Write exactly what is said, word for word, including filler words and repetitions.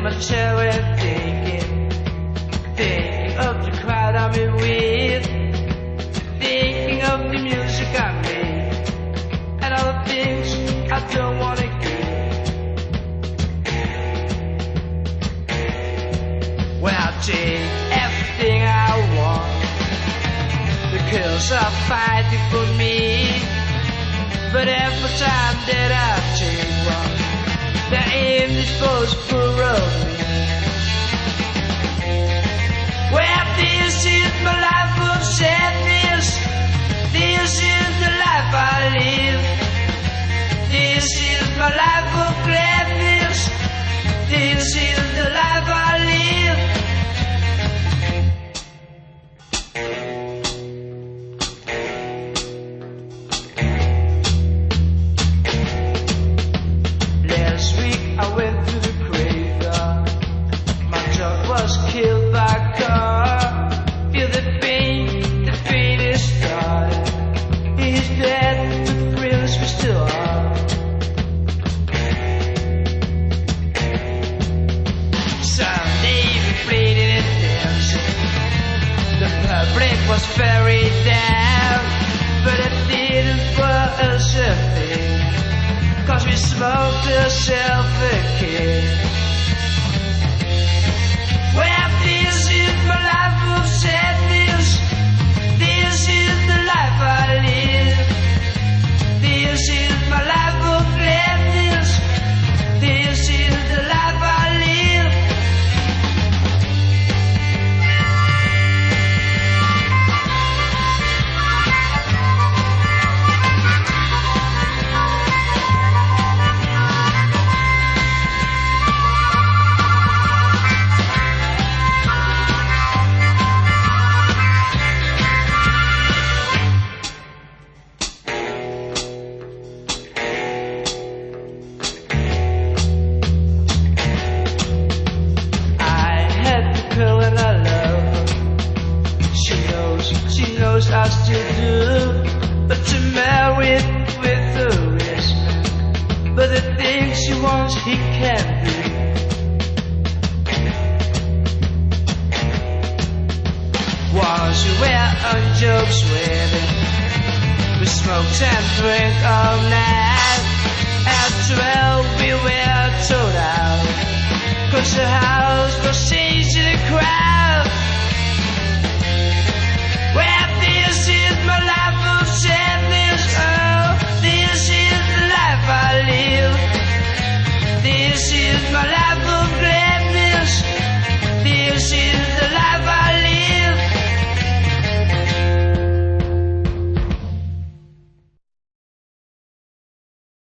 my chair and thinking, thinking of the crowd I'm in with, thinking of the music I made, and all the things I don't wanna give. When I take everything I want, the girls are fighting for me, but every time that I take one, they're in this boat for me. Well, this is my life of sadness, this is the life I live, this is my life of gladness, this is the life I live. Last week I went to the graveyard, my dog was killed by a car. Feel the pain, the pain is started. He's dead, the thrills we still are. Sunday we played it and dancing, the public was very down, but it didn't for us a thing, 'cause we smoked ourselves a kick. Well, this is my life of sadness, this is the life I live, this is my life of gladness, this is the life I live. I still do, but to married with a risk, but the things she wants he can't do. Once we were on Joe's wedding, we smoked and drank all night. At twelve we were told out, 'cause the house was changing the crowd. Well, this is my life of sadness, oh, this is the life I live, this is my life.